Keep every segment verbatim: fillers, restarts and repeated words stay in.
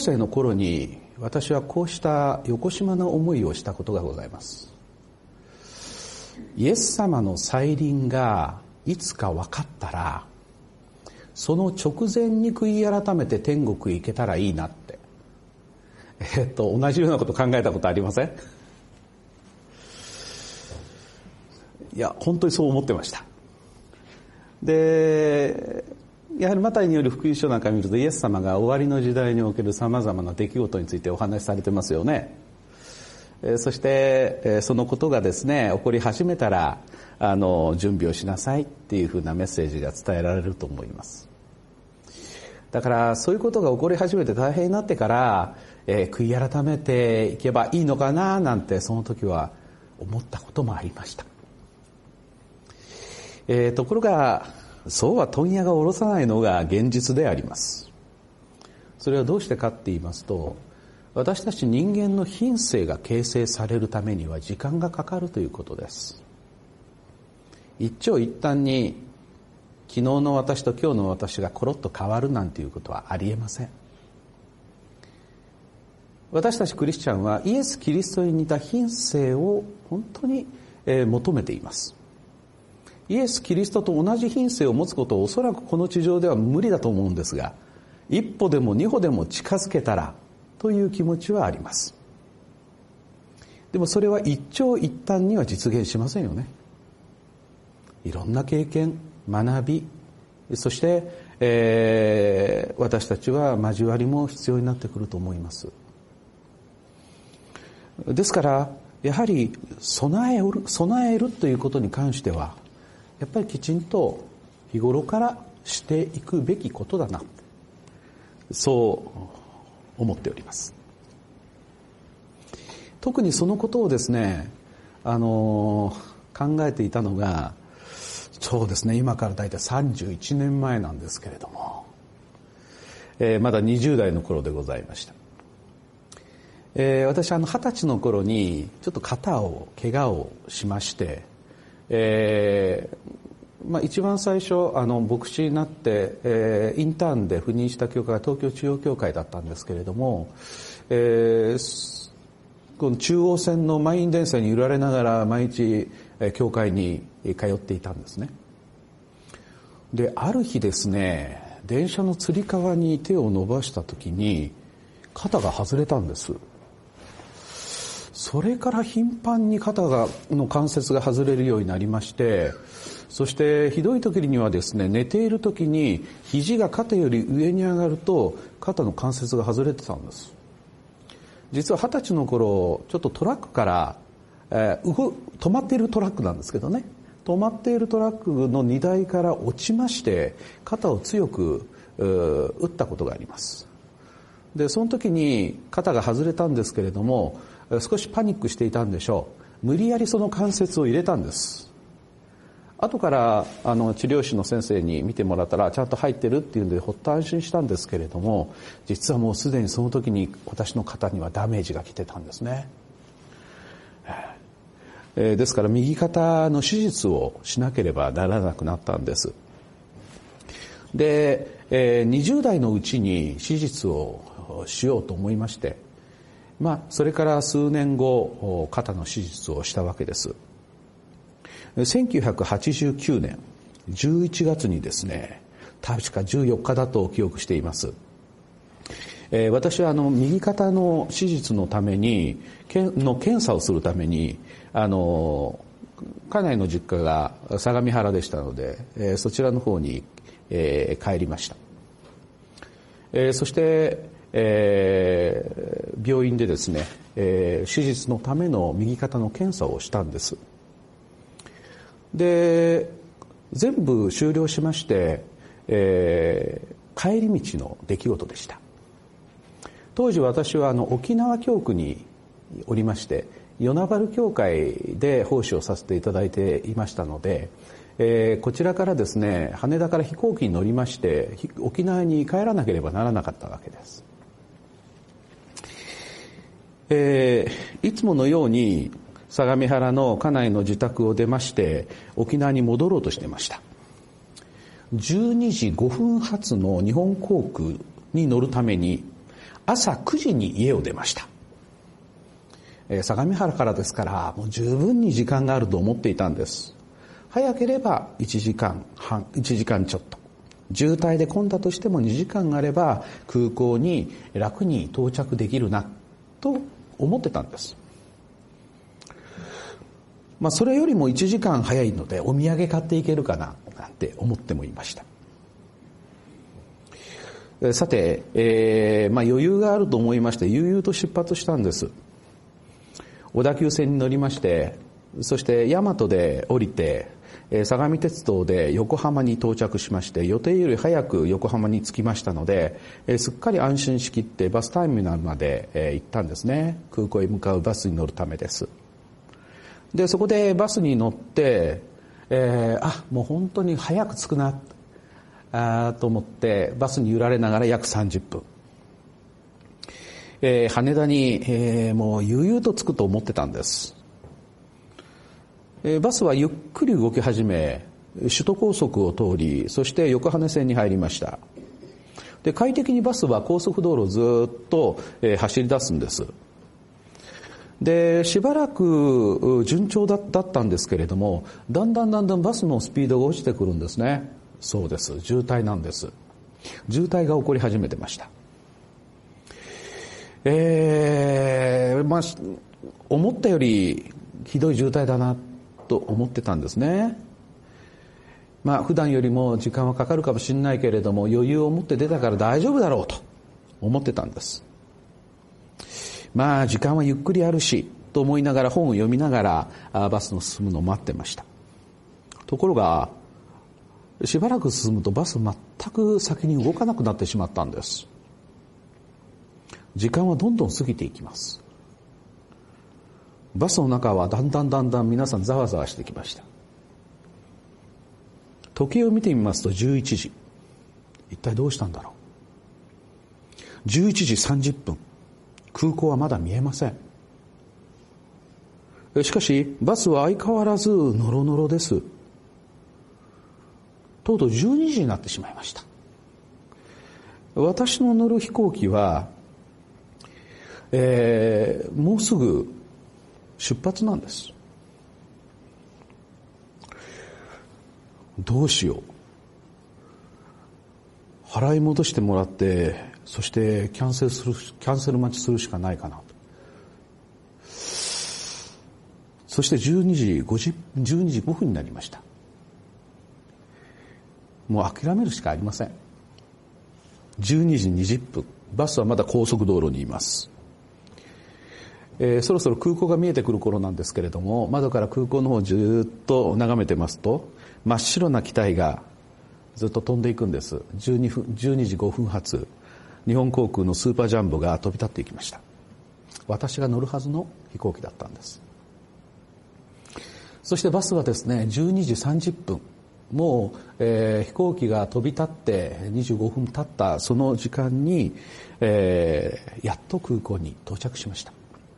生の頃に私はこうした横島な思いをしたことがございます。イエス様の再臨がいつか分かったら、その直前に悔い改めて天国へ行けたらいいなって、えっと同じようなこと考えたことありません？いや本当にそう思ってました。でやはりマタイによる福音書なんか見ると、イエス様が終わりの時代におけるさまざまな出来事についてお話しされてますよね。えー、そして、えー、そのことがですね起こり始めたらあの準備をしなさいっていうふうなメッセージが伝えられると思います。だからそういうことが起こり始めて大変になってから、えー、悔い改めていけばいいのかななんてその時は思ったこともありました。えー、ところがそうは問屋が下ろさないのが現実であります。それはどうしてかって言いますと、私たち人間の品性が形成されるためには時間がかかるということです。一長一短に昨日の私と今日の私がコロッと変わるなんていうことはありえません。私たちクリスチャンはイエス・キリストに似た品性を本当に求めています。イエス・キリストと同じ品性を持つことをおそらくこの地上では無理だと思うんですが、一歩でも二歩でも近づけたらという気持ちはあります。でもそれは一長一短には実現しませんよね。いろんな経験、学び、そして、えー、私たちは交わりも必要になってくると思います。ですからやはり備える、備えるということに関してはやっぱりきちんと日頃からしていくべきことだな、そう思っております。特にそのことをですね、あの考えていたのが、そうですね、今から大体さんじゅういちねんまえなんですけれども、えー、まだにじゅう代の頃でございました。えー、私あの二十歳の頃にちょっと肩を怪我をしまして、えーまあ、一番最初あの牧師になって、えー、インターンで赴任した教会が東京中央教会だったんですけれども、えー、この中央線の満員電車に揺られながら毎日、えー、教会に通っていたんですね。である日ですね、電車のつり革に手を伸ばした時に肩が外れたんです。それから頻繁に肩がの関節が外れるようになりまして、そしてひどい時にはですね、寝ている時に肘が肩より上に上がると肩の関節が外れてたんです。実は二十歳の頃ちょっとトラックから、えー、動止まっているトラックなんですけどね、止まっているトラックの荷台から落ちまして肩を強く打ったことがあります。でその時に肩が外れたんですけれども、少しパニックしていたんでしょう。無理やりその関節を入れたんです。後からあの治療師の先生に見てもらったらちゃんと入ってるっていうんでほっと安心したんですけれども、実はもうすでにその時に私の肩にはダメージが来てたんですね。えー、ですから右肩の手術をしなければならなくなったんです。で、えー、にじゅう代のうちに手術をしようと思いまして、まあ、それから数年後肩の手術をしたわけです。せんきゅうひゃくはちじゅうきゅうねんじゅういちがつにですね、確かじゅうよっかだと記憶しています。えー、私はあの右肩の手術のためにの検査をするためにあの家内の実家が相模原でしたので、えー、そちらの方に、えー、帰りました。えー、そしてえー、病院でですね、えー、手術のための右肩の検査をしたんです。で全部終了しまして、えー、帰り道の出来事でした。当時私はあの沖縄教区におりまして、与那原教会で奉仕をさせていただいていましたので、えー、こちらからですね、羽田から飛行機に乗りまして沖縄に帰らなければならなかったわけです。えー、いつものように相模原の家内の自宅を出まして沖縄に戻ろうとしていました。じゅうにじごふん発の日本航空に乗るために朝くじに家を出ました。えー、相模原からですからもう十分に時間があると思っていたんです。早ければいちじかんはん、いちじかんちょっと、渋滞で混んだとしてもにじかんあれば空港に楽に到着できるなと思ってたんです。まあそれよりもいちじかん早いのでお土産買っていけるかななんて思ってもいました。さて、えーまあ、余裕があると思いまして悠々と出発したんです。小田急線に乗りまして、そして大和で降りて相模鉄道で横浜に到着しまして、予定より早く横浜に着きましたので、すっかり安心しきってバスターミナルまで行ったんですね。空港へ向かうバスに乗るためです。でそこでバスに乗って、えー、あもう本当に早く着くなあと思ってバスに揺られながら約さんじゅっぷん、えー、羽田に、えー、もう悠々と着くと思ってたんです。えー、バスはゆっくり動き始め首都高速を通り、そして横羽線に入りました。で快適にバスは高速道路をずっと、えー、走り出すんです。でしばらく順調だったんですけれども、だんだんだんだんバスのスピードが落ちてくるんですね。そうです、渋滞なんです。渋滞が起こり始めてました。えー、まあ思ったよりひどい渋滞だなと思ってたんですね。まあ普段よりも時間はかかるかもしれないけれども余裕を持って出たから大丈夫だろうと思ってたんです。まあ時間はゆっくりあるしと思いながら本を読みながらバスの進むのを待ってました。ところがしばらく進むとバス全く先に動かなくなってしまったんです。時間はどんどん過ぎていきます。バスの中はだんだんだんだん皆さんざわざわしてきました。時計を見てみますとじゅういちじ。一体どうしたんだろう。じゅういちじさんじゅっぷん、空港はまだ見えません。しかしバスは相変わらずノロノロです。とうとうじゅうにじになってしまいました。私の乗る飛行機は、えー、もうすぐ出発なんです。どうしよう。払い戻してもらってそしてキャンセルするキャンセル待ちするしかないかなと。そしてじゅうにじごじゅう、じゅうにじごふんになりました。もう諦めるしかありません。じゅうにじにじゅっぷん、バスはまだ高速道路にいます。えー、そろそろ空港が見えてくる頃なんですけれども、窓から空港の方をずっと眺めてますと真っ白な機体がずっと飛んでいくんです。じゅうにふん、じゅうにじごふん発、日本航空のスーパージャンボが飛び立っていきました。私が乗るはずの飛行機だったんです。そしてバスはですね、じゅうにじさんじゅっぷん、もう、えー、飛行機が飛び立ってにじゅうごふん経ったその時間に、えー、やっと空港に到着しました。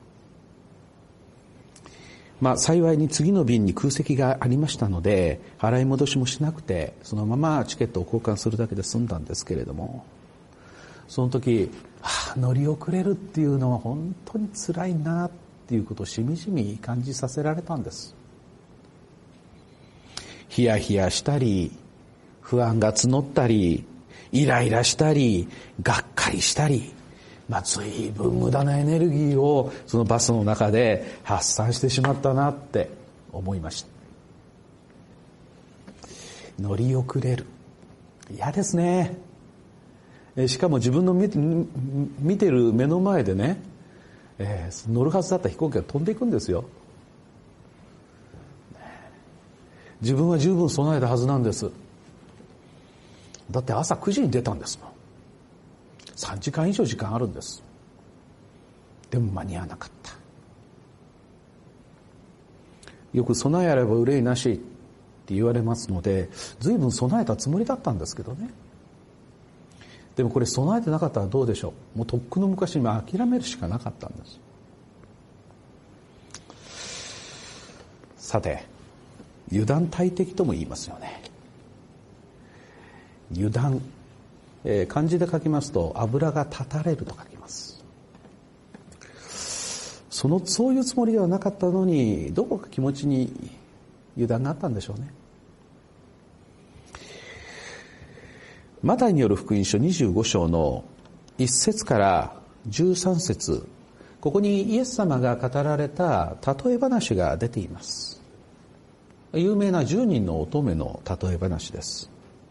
まあ幸いに次の便に空席がありましたので払い戻しもしなくてそのままチケットを交換するだけで済んだんですけれども、その時、はあ、乗り遅れるっていうのは本当に辛いなっていうことをしみじみ感じさせられたんです。ヒヤヒヤしたり不安が募ったりイライラしたりがっかりしたり、まあ、随分無駄なエネルギーをそのバスの中で発散してしまったなって思いました。乗り遅れる、嫌ですね。しかも自分の見て、見てる目の前でね、えー、乗るはずだった飛行機が飛んでいくんですよ。自分は十分備えたはずなんです。だって朝くじに出たんですもん。さんじかん以上時間あるんです。でも間に合わなかった。よく備えあれば憂いなしって言われますので、随分備えたつもりだったんですけどね。でもこれ備えてなかったらどうでしょう。もうとっくの昔に諦めるしかなかったんです。さて、油断大敵とも言いますよね。油断、 えー、漢字で書きますと油が断たれると書きます。そのそういうつもりではなかったのに、どこか気持ちに油断があったんでしょうね。マタイによる福音書にじゅうご章のいっ節からじゅうさん節、ここにイエス様が語られた例え話が出ています。有名なじゅうにんの乙女の例え話です。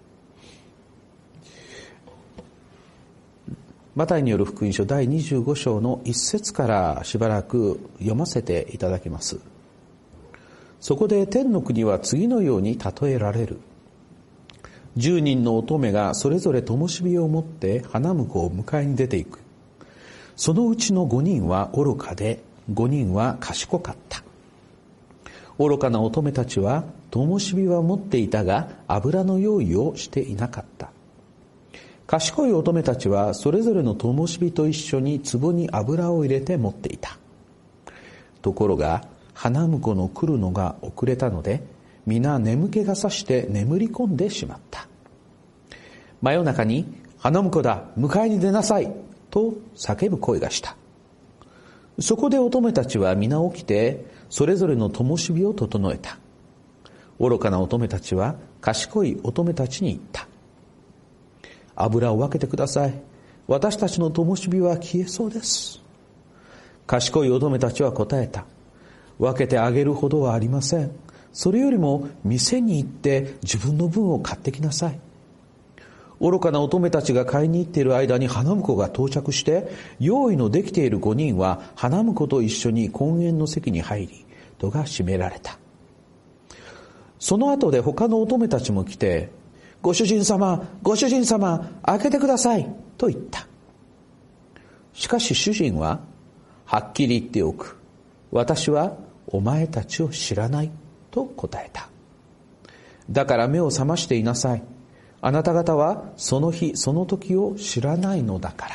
マタイによる福音書だいにじゅうご章のいっ節からしばらく読ませていただきます。そこで天の国は次のように例えられる。十人の乙女がそれぞれ灯火を持って花婿を迎えに出ていく。そのうちの五人は愚かで、五人は賢かった。愚かな乙女たちは灯火は持っていたが油の用意をしていなかった。賢い乙女たちはそれぞれの灯火と一緒に壺に油を入れて持っていた。ところが花婿の来るのが遅れたので、皆眠気がさして眠り込んでしまった。真夜中に、花婿だ、迎えに出なさいと叫ぶ声がした。そこで乙女たちは皆起きて、それぞれの灯火を整えた。愚かな乙女たちは賢い乙女たちに言った。油を分けてください。私たちの灯火は消えそうです。賢い乙女たちは答えた。分けてあげるほどはありません。それよりも店に行って自分の分を買ってきなさい。愚かな乙女たちが買いに行っている間に花婿が到着して、用意のできている五人は花婿と一緒に婚宴の席に入り、戸が閉められた。その後で他の乙女たちも来て、ご主人様、ご主人様、開けてくださいと言った。しかし主人は、はっきり言っておく。私はお前たちを知らないと答えた。だから目を覚ましていなさい。あなた方はその日その時を知らないのだから。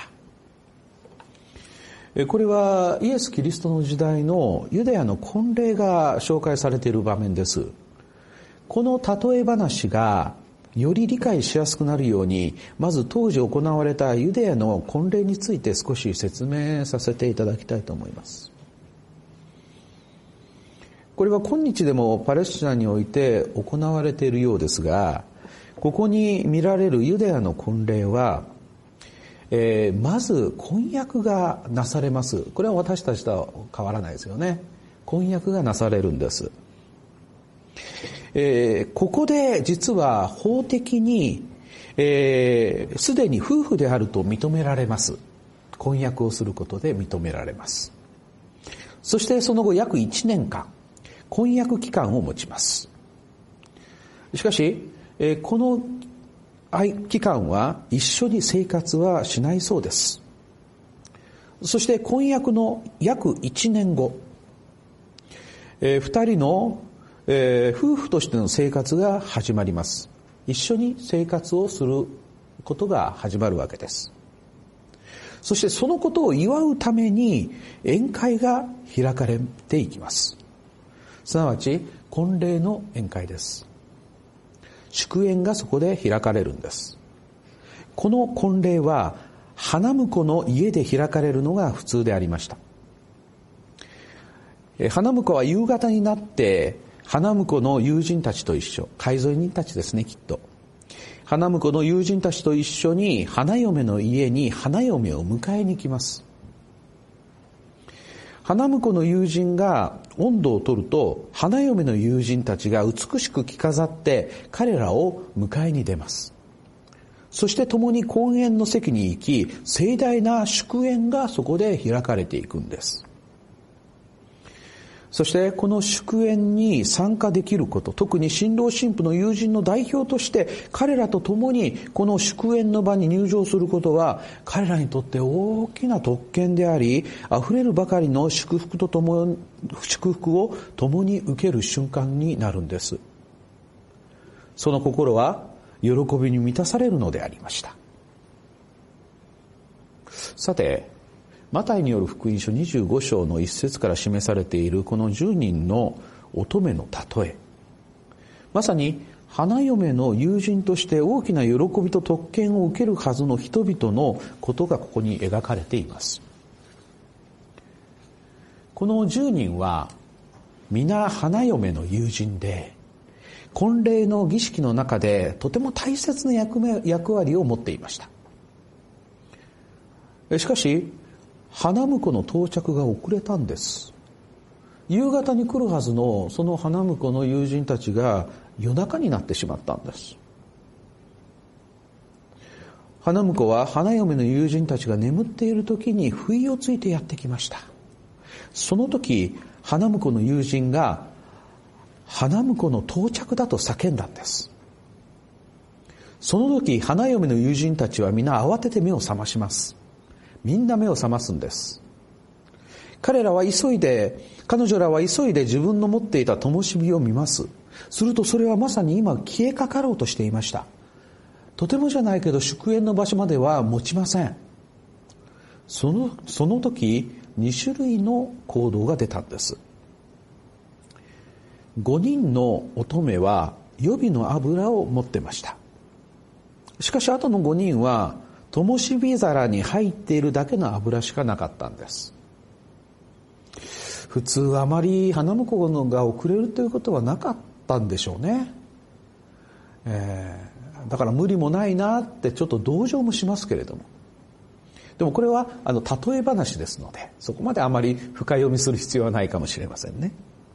これはイエス・キリストの時代のユダヤの婚礼が紹介されている場面です。この例え話がより理解しやすくなるように、まず当時行われたユダヤの婚礼について少し説明させていただきたいと思います。これは今日でもパレスチナにおいて行われているようですが、ここに見られるユダヤの婚礼は、えー、まず婚約がなされます。これは私たちとは変わらないですよね。婚約がなされるんです。えー、ここで実は法的にえー、すでに夫婦であると認められます。婚約をすることで認められます。そしてその後約いちねんかん婚約期間を持ちます。しかし、えー、この期間は一緒に生活はしないそうです。そして婚約の約いちねんご、えー、二人の、えー、夫婦としての生活が始まります。一緒に生活をすることが始まるわけです。そしてそのことを祝うために宴会が開かれていきます。すなわち婚礼の宴会です。祝宴がそこで開かれるんです。この婚礼は花婿の家で開かれるのが普通でありました。花婿は夕方になって花婿の友人たちと一緒、海沿い人たちですね、きっと。花婿の友人たちと一緒に花嫁の家に花嫁を迎えに来ます。花婿の友人が音頭を取ると、花嫁の友人たちが美しく着飾って彼らを迎えに出ます。そして共に婚宴の席に行き、盛大な祝宴がそこで開かれていくんです。そしてこの祝宴に参加できること、特に新郎新婦の友人の代表として彼らと共にこの祝宴の場に入場することは彼らにとって大きな特権であり、溢れるばかりの祝福ととも祝福を共に受ける瞬間になるんです。その心は喜びに満たされるのでありました。さて、マタイによる福音書にじゅうご章の一節から示されているこのじゅうにんの乙女の例え、まさに花嫁の友人として大きな喜びと特権を受けるはずの人々のことがここに描かれています。このじゅうにんは皆花嫁の友人で、婚礼の儀式の中でとても大切な 役, 目役割を持っていました。しかし花婿の到着が遅れたんです。夕方に来るはずのその花婿の友人たちが夜中になってしまったんです。花婿は花嫁の友人たちが眠っている時に不意をついてやってきました。その時花婿の友人が花婿の到着だと叫んだんです。その時花嫁の友人たちは皆慌てて目を覚まします。みんな目を覚ますんです。彼らは急いで彼女らは急いで自分の持っていた灯火を見ます。するとそれはまさに今消えかかろうとしていました。とてもじゃないけど祝宴の場所までは持ちません。そのその時に種類の行動が出たんです。ごにんの乙女は予備の油を持ってました。しかしあとのごにんは灯火皿に入っているだけの油しかなかったんです。普通あまり花婿が遅れるということはなかったんでしょうね、えー、だから無理もないなってちょっと同情もしますけれども、でもこれはあの例え話ですので、そこまであまり深読みする必要はないかもしれませんね。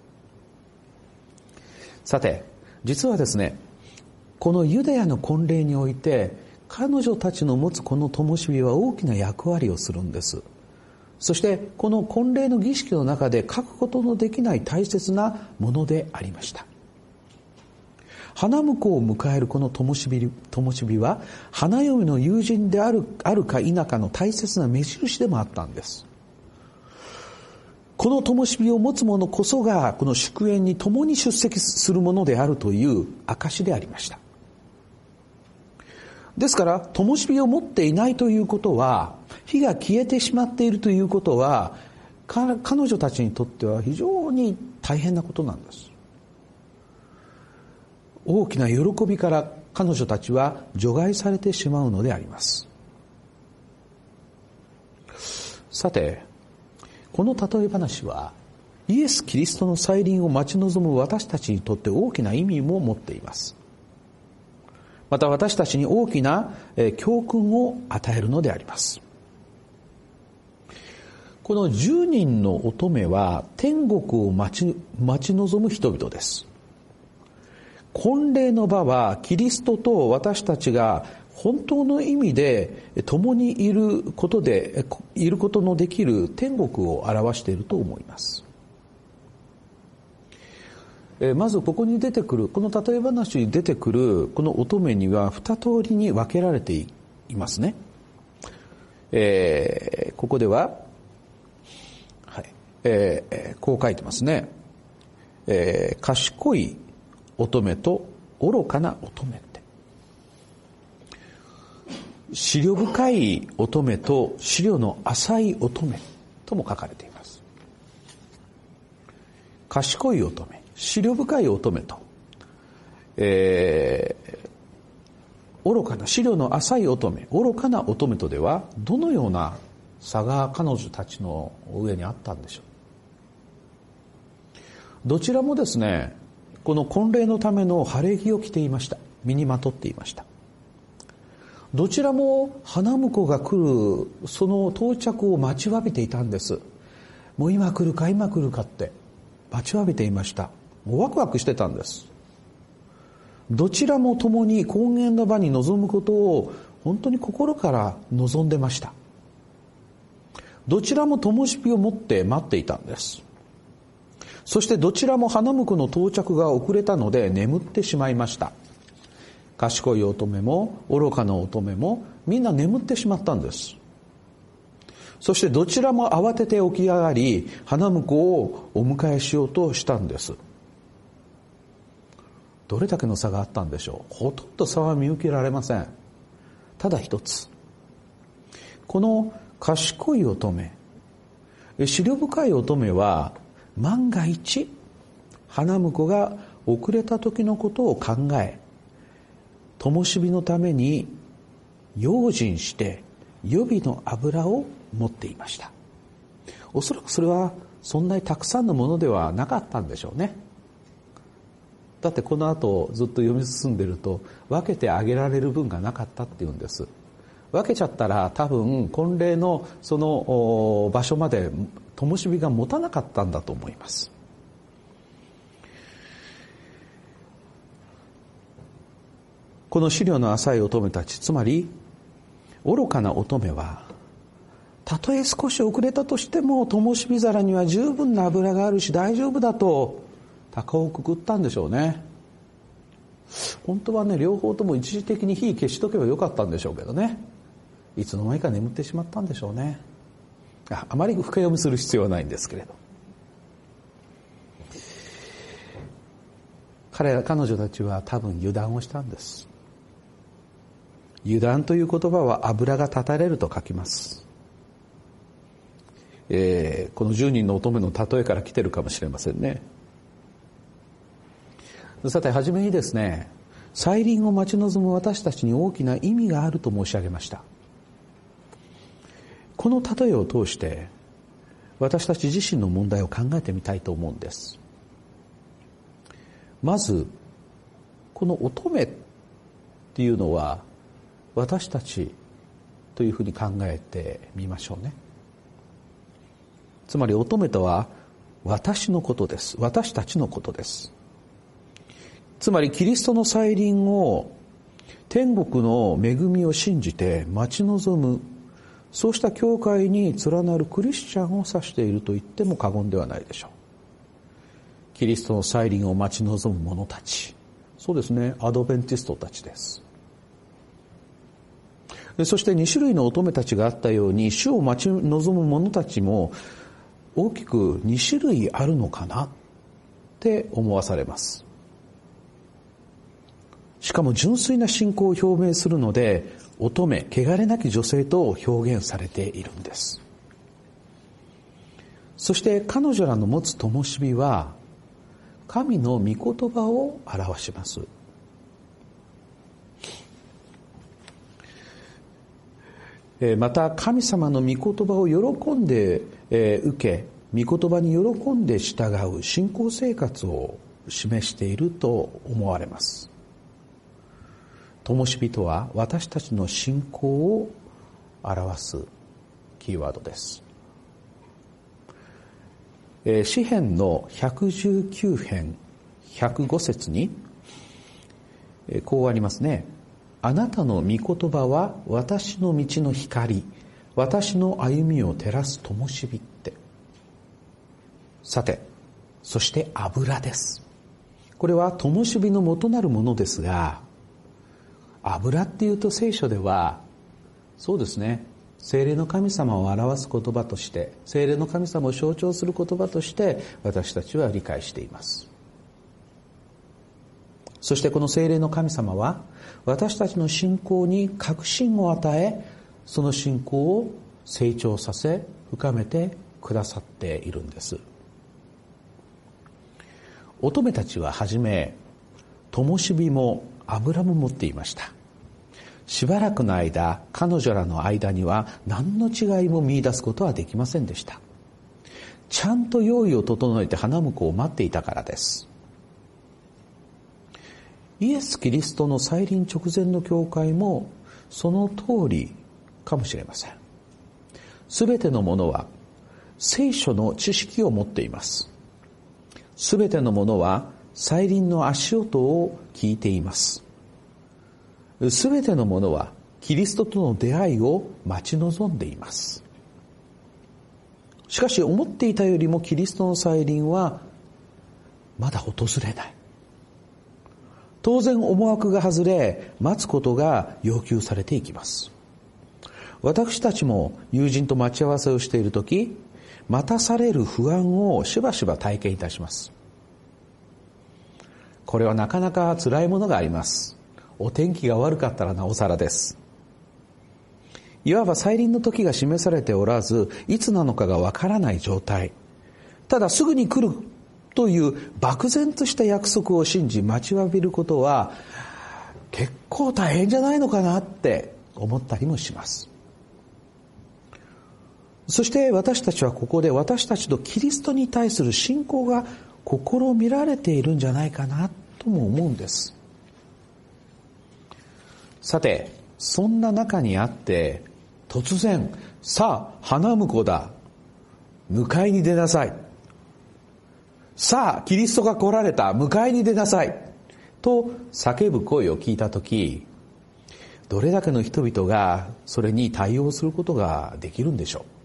さて、実はですね、このユダヤの婚礼において彼女たちの持つこの灯火は大きな役割をするんです。そしてこの婚礼の儀式の中で欠くことのできない大切なものでありました。花婿を迎えるこの灯火、灯火は花嫁の友人である、あるか否かの大切な目印でもあったんです。この灯火を持つ者こそがこの祝宴に共に出席するものであるという証でありました。ですから灯火を持っていないということは、火が消えてしまっているということは、彼女たちにとっては非常に大変なことなんです。大きな喜びから彼女たちは除外されてしまうのであります。さて、この例え話はイエス・キリストの再臨を待ち望む私たちにとって大きな意味も持っています。また私たちに大きな教訓を与えるのであります。このじゅうにんの乙女は天国を待ち、待ち望む人々です。婚礼の場はキリストと私たちが本当の意味で共にいることで、いることのできる天国を表していると思います。まずここに出てくる、この例え話に出てくるこの乙女には二通りに分けられていますね。えー、ここでは、はいえー、こう書いてますね。えー、賢い乙女と愚かな乙女って。思慮深い乙女と思慮の浅い乙女とも書かれています。賢い乙女、思慮深い乙女と、えー、愚かな、思慮の浅い乙女、愚かな乙女とではどのような差が彼女たちの上にあったんでしょう。どちらもですね、この婚礼のための晴れ着を着ていました。身にまとっていました。どちらも花婿が来るその到着を待ちわびていたんです。もう今来るか今来るかって待ちわびていました。もうワクワクしてたんです。どちらも共に婚宴の場に臨むことを本当に心から望んでました。どちらも灯火を持って待っていたんです。そしてどちらも花婿の到着が遅れたので眠ってしまいました。賢い乙女も愚かな乙女もみんな眠ってしまったんです。そしてどちらも慌てて起き上がり、花婿をお迎えしようとしたんです。どれだけの差があったんでしょう。ほとんど差は見受けられません。ただ一つ、この賢い乙女、思慮深い乙女は万が一花婿が遅れた時のことを考え、 灯火のために用心して予備の油を持っていました。おそらくそれはそんなにたくさんのものではなかったんでしょうね。だってこの後ずっと読み進んでると、分けてあげられる分がなかったっていうんです。分けちゃったら多分婚礼のその場所まで灯火が持たなかったんだと思います。この思慮の浅い乙女たち、つまり愚かな乙女は、たとえ少し遅れたとしても灯火皿には十分な油があるし大丈夫だと高をくくったんでしょうね。本当はね、両方とも一時的に火消しとけばよかったんでしょうけどね、いつの間にか眠ってしまったんでしょうね。 あ, あまり深読みする必要はないんですけれど、彼ら彼女たちは多分油断をしたんです。油断という言葉は油が断たれると書きます。えー、この十人の乙女の例えから来てるかもしれませんね。さて、はじめにですね、再臨を待ち望む私たちに大きな意味があると申し上げました。この例えを通して私たち自身の問題を考えてみたいと思うんです。まず、この乙女っていうのは私たちというふうに考えてみましょうね。つまり乙女とは私のことです。私たちのことです。つまりキリストの再臨を天国の恵みを信じて待ち望む、そうした教会に連なるクリスチャンを指していると言っても過言ではないでしょう。キリストの再臨を待ち望む者たち、そうですね、アドベンティストたちです。そしてに種類の乙女たちがあったように、主を待ち望む者たちも大きくに種類あるのかなって思わされます。しかも純粋な信仰を表明するので、乙女、汚れなき女性と表現されているんです。そして彼女らの持つ灯火は神の御言葉を表します。また神様の御言葉を喜んで受け、御言葉に喜んで従う信仰生活を示していると思われます。灯火とは私たちの信仰を表すキーワードです。詩編のひゃくじゅうきゅう編ひゃくご節にこうありますね。あなたの御言葉は私の道の光、私の歩みを照らす灯火って。さて、そして油です。これは灯火の元なるものですが、油っていうと聖書ではそうですね、聖霊の神様を表す言葉として、聖霊の神様を象徴する言葉として私たちは理解しています。そしてこの聖霊の神様は私たちの信仰に確信を与え、その信仰を成長させ深めてくださっているんです。乙女たちははじめ灯火も油も持っていました。しばらくの間、彼女らの間には何の違いも見出すことはできませんでした。ちゃんと用意を整えて花婿を待っていたからです。イエス・キリストの再臨直前の教会もその通りかもしれません。すべてのものは聖書の知識を持っています。すべてのものは再臨の足音を聞いています。すべてのものはキリストとの出会いを待ち望んでいます。しかし思っていたよりもキリストの再臨はまだ訪れない。当然思惑が外れ、待つことが要求されていきます。私たちも友人と待ち合わせをしているとき、待たされる不安をしばしば体験いたします。これはなかなか辛いものがあります。お天気が悪かったらなおさらです。いわば再臨の時が示されておらず、いつなのかがわからない状態。ただすぐに来るという漠然とした約束を信じ待ちわびることは、 結構大変じゃないのかなって思ったりもします。そして私たちはここで私たちのキリストに対する信仰が試みられているんじゃないかなとも思うんです。さて、そんな中にあって突然、さあ花婿だ、迎えに出なさい、さあキリストが来られた、迎えに出なさいと叫ぶ声を聞いたとき、どれだけの人々がそれに対応することができるんでしょう。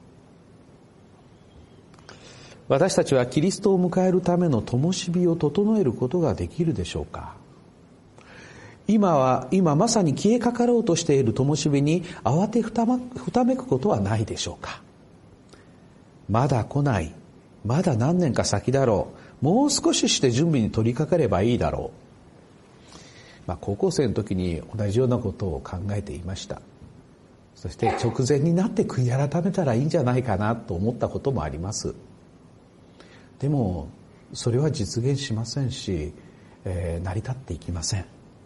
私たちはキリストを迎えるための灯火を整えることができるでしょうか。今は、今まさに消えかかろうとしている灯火に慌てふたま、ふためくことはないでしょうか。まだ来ない。まだ何年か先だろう。もう少しして準備に取り掛かればいいだろう。まあ、高校生の時に同じようなことを考えていました。そして直前になって悔い改めたらいいんじゃないかなと思ったこともあります。でも、それは実現しませんし、えー、成り立っていきません。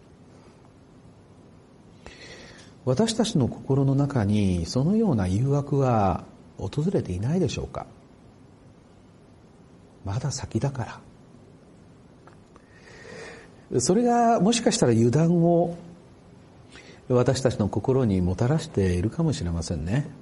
私たちの心の中にそのような誘惑は訪れていないでしょうか。まだ先だから。それがもしかしたら油断を私たちの心にもたらしているかもしれませんね。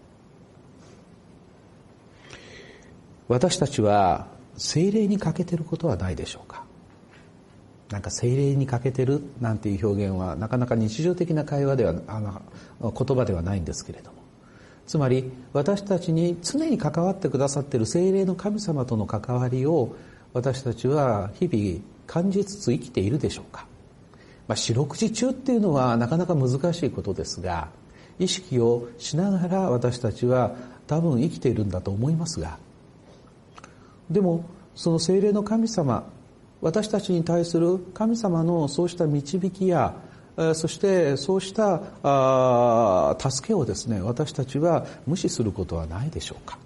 私たちは聖霊に欠けていることはないでしょうか。なんか聖霊に欠けてるなんていう表現はなかなか日常的な会話ではあの言葉ではないんですけれども、つまり私たちに常に関わってくださっている聖霊の神様との関わりを私たちは日々感じつつ生きているでしょうか。まあ、四六時中っていうのはなかなか難しいことですが、意識をしながら私たちは多分生きているんだと思いますが、でもその聖霊の神様、私たちに対する神様のそうした導きや、そしてそうしたあ助けをですね、私たちは無視することはないでしょうか。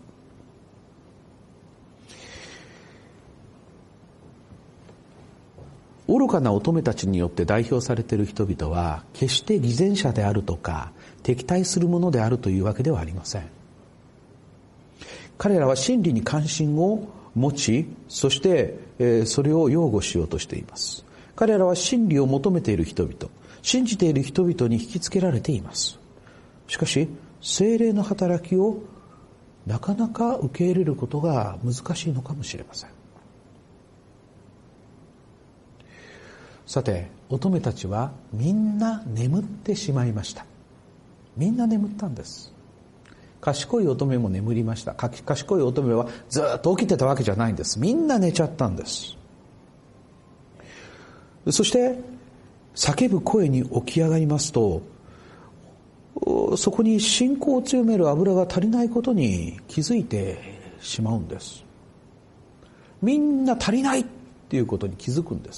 愚かな乙女たちによって代表されている人々は決して偽善者であるとか敵対するものであるというわけではありません。彼らは真理に関心を持ち、そしてそれを擁護しようとしています。彼らは真理を求めている人々、信じている人々に引きつけられています。しかし聖霊の働きをなかなか受け入れることが難しいのかもしれません。さて、乙女たちはみんな眠ってしまいました。みんな眠ったんです。賢い乙女も眠りました。賢い乙女はずっと起きてたわけじゃないんです。みんな寝ちゃったんです。そして叫ぶ声に起き上がりますと、そこに信仰を強める油が足りないことに気づいてしまうんです。みんな足りないっていうことに気づくんです。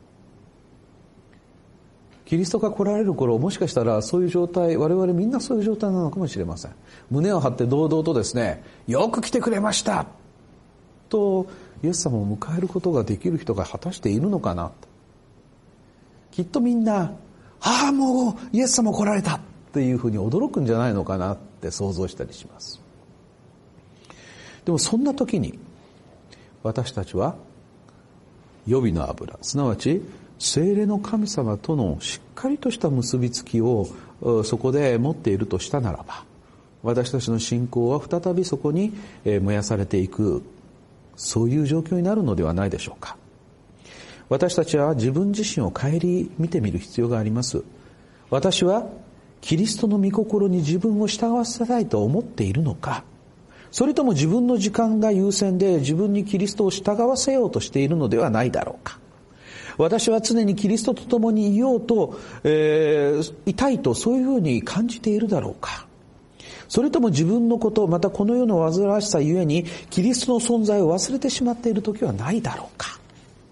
キリストが来られる頃、もしかしたらそういう状態、我々みんなそういう状態なのかもしれません。胸を張って堂々とですね、よく来てくれましたとイエス様を迎えることができる人が果たしているのかな。きっとみんな、ああもうイエス様来られたっていうふうに驚くんじゃないのかなって想像したりします。でもそんな時に私たちは予備の油、すなわち聖霊の神様とのしっかりとした結びつきをそこで持っているとしたならば、私たちの信仰は再びそこに燃やされていく、そういう状況になるのではないでしょうか。私たちは自分自身を顧みてみる必要があります。私はキリストの御心に自分を従わせたいと思っているのか、それとも自分の時間が優先で自分にキリストを従わせようとしているのではないだろうか。私は常にキリストと共にいようと、えー、いたいとそういうふうに感じているだろうか。それとも自分のこと、またこの世の煩わしさゆえにキリストの存在を忘れてしまっている時はないだろうか。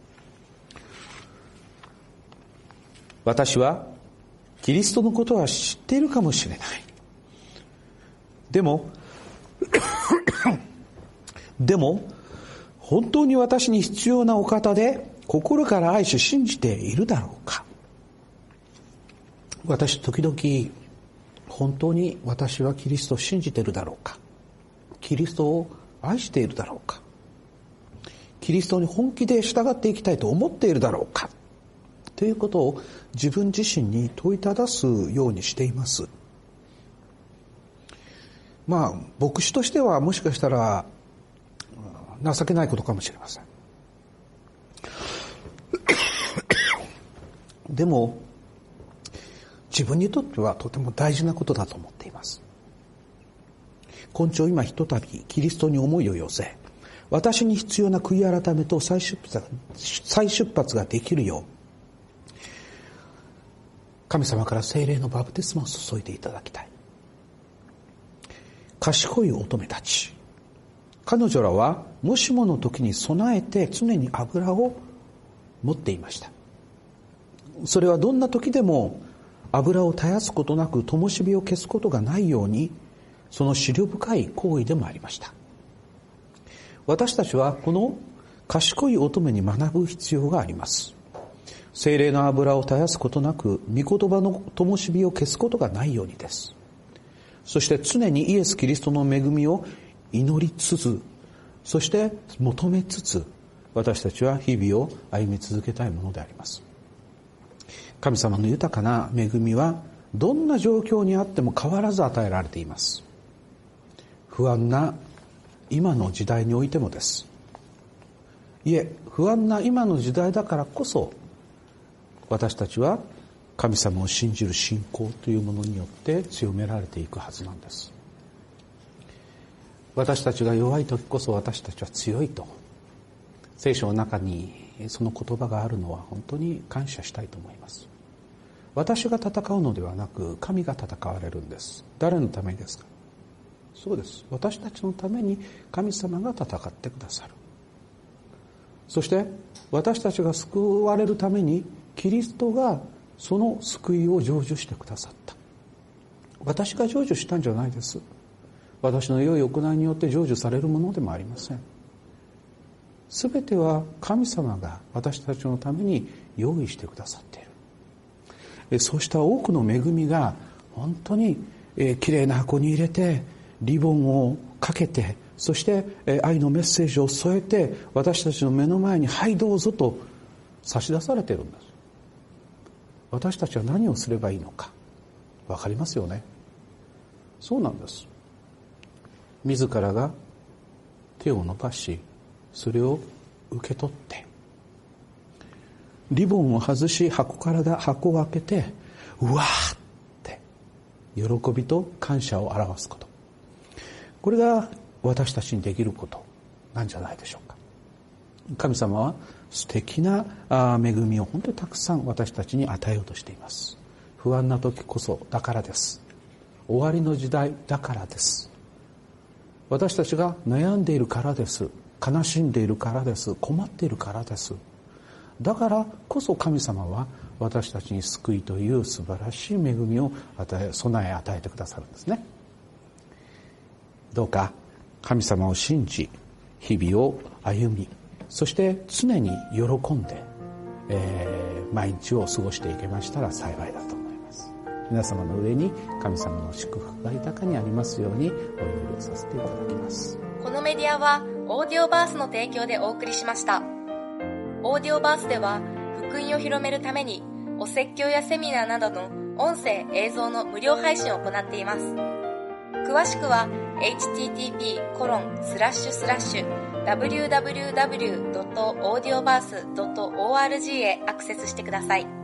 私はキリストのことは知っているかもしれない。でもでも本当に私に必要なお方で心から愛し信じているだろうか。 私時々本当に私はキリストを信じているだろうか、キリストを愛しているだろうか、キリストに本気で従っていきたいと思っているだろうかということを自分自身に問いただすようにしています。まあ牧師としてはもしかしたら情けないことかもしれません。でも自分にとってはとても大事なことだと思っています。今朝今ひとたびキリストに思いを寄せ、私に必要な悔い改めと再出発、再出発ができるよう、神様から聖霊のバプテスマを注いでいただきたい。賢い乙女たち、彼女らはもしもの時に備えて常に油を持っていました。それはどんな時でも油を絶やすことなく灯火を消すことがないように、その思慮深い行為でもありました。私たちはこの賢い乙女に学ぶ必要があります。聖霊の油を絶やすことなく御言葉の灯火を消すことがないようにです。そして常にイエス・キリストの恵みを祈りつつ、そして求めつつ、私たちは日々を歩み続けたいものであります。神様の豊かな恵みはどんな状況にあっても変わらず与えられています。不安な今の時代においてもです。いえ、不安な今の時代だからこそ、私たちは神様を信じる信仰というものによって強められていくはずなんです。私たちが弱い時こそ私たちは強いと、聖書の中にその言葉があるのは本当に感謝したいと思います。私が戦うのではなく神が戦われるんです。誰のためにですか？そうです。私たちのために神様が戦ってくださる。そして私たちが救われるためにキリストがその救いを成就してくださった。私が成就したんじゃないです。私の良い行いによって成就されるものでもありません。すべては神様が私たちのために用意してくださっている。そうした多くの恵みが本当にきれいな箱に入れてリボンをかけて、そして愛のメッセージを添えて私たちの目の前にはいどうぞと差し出されているんです。私たちは何をすればいいのかわかりますよね。そうなんです。自らが手を伸ばしそれを受け取って、リボンを外し箱からだ箱を開けてうわーって喜びと感謝を表すこと、これが私たちにできることなんじゃないでしょうか。神様は素敵な恵みを本当にたくさん私たちに与えようとしています。不安な時こそだからです。終わりの時代だからです。私たちが悩んでいるからです。悲しんでいるからです。困っているからです。だからこそ神様は私たちに救いという素晴らしい恵みを与え備え与えてくださるんですね。どうか神様を信じ日々を歩み、そして常に喜んで、えー、毎日を過ごしていけましたら幸いだと思います。皆様の上に神様の祝福が豊かにありますようにお祈りをさせていただきます。 このメディアはオーディオバースの提供でお送りしました。オーディオバースでは福音を広めるためにお説教やセミナーなどの音声映像の無料配信を行っています。詳しくは エイチティーティーピーコロンスラッシュスラッシュダブリューダブリューダブリュードットオーディオバースドットオーアールジー へアクセスしてください。